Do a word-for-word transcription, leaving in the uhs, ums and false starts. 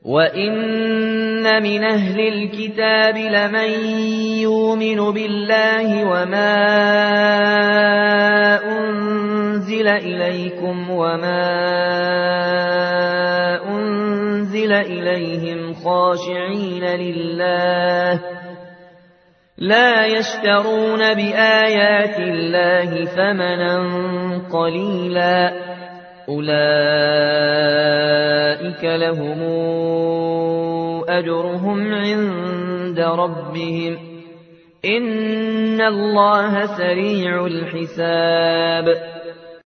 وَإِنَّ مِنْ أَهْلِ الْكِتَابِ لَمَنْ يُؤْمِنُ بِاللَّهِ وَمَا أُنْزِلَ إِلَيْكُمْ وَمَا أُنْزِلَ إِلَيْهِمْ خَاشِعِينَ لِلَّهِ لَا يَشْتَرُونَ بِآيَاتِ اللَّهِ ثَمَنًا قَلِيلًا أُولَئِكَ لَهُمْ أَجْرُهُمْ عِندَ رَبِّهِمْ إِنَّ اللَّهَ سَرِيعُ الْحِسَابِ